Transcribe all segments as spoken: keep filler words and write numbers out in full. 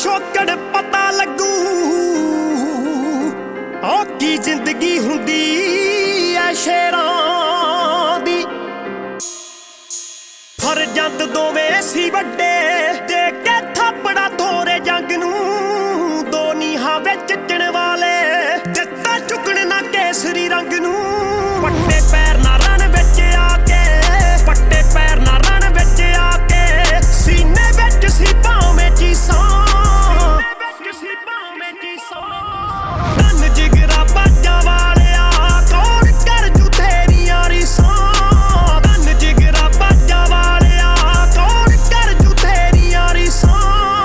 ਪਿਛੋਕੜ ਪਤਾ ਲੱਗੂ ਆ ਕੀ ਜ਼ਿੰਦਗੀ ਹੁੰਦੀ ਐ ਸ਼ੇਰਾਂ ਦੀ। ਫਰਜ਼ੰਦ ਦੋਵੇਂ ਸੀ ਵੱਡੇ ਦੇ ਕੇ ਥਾਪੜਾ ਥੋਰੇ ਜੰਗ ਨੂੰ। ਦੋ ਨੀਹਾਂ ਵਿੱਚ ਚਿਣ ਵਾਲੇ ਦਿੱਤਾ ਚੁੱਕਣ ਨਾ ਕੇਸਰੀ ਰੰਗ ਨੂੰ। ਪੱਟੇ ਪੈਰ ਨਾ ਰਣ ਵਿੱਚ ਆ ਕੇ, ਪੱਟੇ ਪੈਰ ਨਾ ਰਣ ਵਿੱਚ ਆ ਕੇ, ਸੀਨੇ ਵਿੱਚ ਸੀ ਭਾਵੇਂ ਚੀਸਾਂ, ਸੀ ਭਾਵੇਂ ਚੀਸਾਂ। ਧੰਨ ਜਿਗਰਾ ਬਾਜਾਂ ਵਾਲਿਆ ਕੌਣ ਕਰ ਜੂ ਤੇਰੀਆਂ ਰੀਸਾਂ। ਧੰਨ ਜਿਗਰਾ ਬਾਜਾਂ ਵਾਲਿਆ ਕੌਣ ਕਰ ਜੂ ਤੇਰੀਆਂ ਰੀਸਾਂ।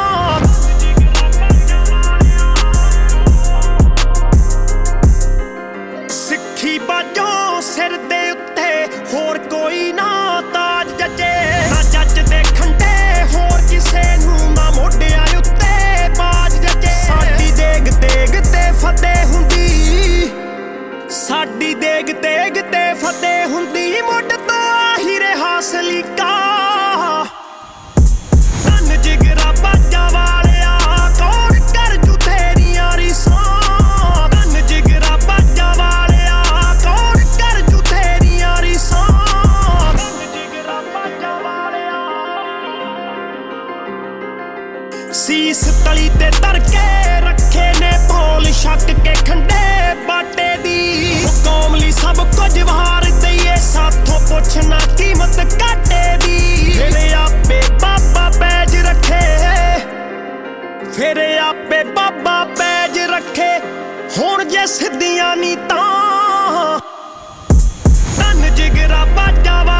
ਸਿੱਖੀ ਬਾਜੋਂ ਸਿਰ ਦੇ ਉੱਤੇ ਹੋਰ ਕੋਈ ਨਾ ਤਾਜ ਜੱਜੇ, ਨਾ ਜੱਜ ਦੇ ਖੰਡੇ ਹੋਰ ਕਿਸੇ ਨੂੰ, ਨਾ ਮੋਢਿਆਂ ਉੱਤੇ ਬਾਜ ਜੱਜੇ। ਸਾਡੀ ਦੇਗ ਤੇਗ ਤੇ ਫਤਿਹ ਹੁੰਦੀ, ਸਾਡੀ ਦੇਗ ਤੇਗ ਤੇ ਫਤਿਹ ਹੁੰਦੀ। ਮੁੱਢ ਤੋਂ ਆਹੀ ਰਿਹਾ ਸਲੀਕਾ। ਧੰਨ ਜਿਗਰਾ ਬਾਜਾਂ ਵਾਲਿਆ ਕੌਣ ਕਰ ਜੂ ਤੇਰੀਆਂ ਰੀਸਾਂ। ਧੰਨ ਜਿਗਰਾ ਬਾਜਾਂ ਵਾਲਿਆ ਕੌਣ ਕਰ ਜੂ ਤੇਰੀਆਂ ਰੀਸਾਂ। ਧੰਨ ਜਿਗਰਾ ਬਾਜਾਂ ਵਾਲਿਆ। ਸੀਸ ਤਲੀ ਤੇ ਧਰ ਕੇ ਰੱਖੇ ਨੇ ਭੋਲ ਛੱਕ ਕੇ ਖੰਡੇ ਬਾਟੇ ਦੀ। ਕੌਮ ਲਈ ਸਭ ਕੁਝ ਵਾਰ ਦਈਏ ਸਾਥੋਂ ਪੁੱਛਣਾ ਕੀਮਤ ਘਾਟੇ ਦੀ। ਫਿਰ ਆਪੇ ਬਾਬਾ ਪੈਜ ਰੱਖੇ, ਫਿਰ ਆਪੇ ਬਾਬਾ ਪੈਜ ਰੱਖੇ, ਹੁਣ ਜੇ ਸਿੱਧੀਆਂ ਨੀ ਤਾਂ। ਧੰਨ ਜਿਗਰਾ ਬਾਜਾਂ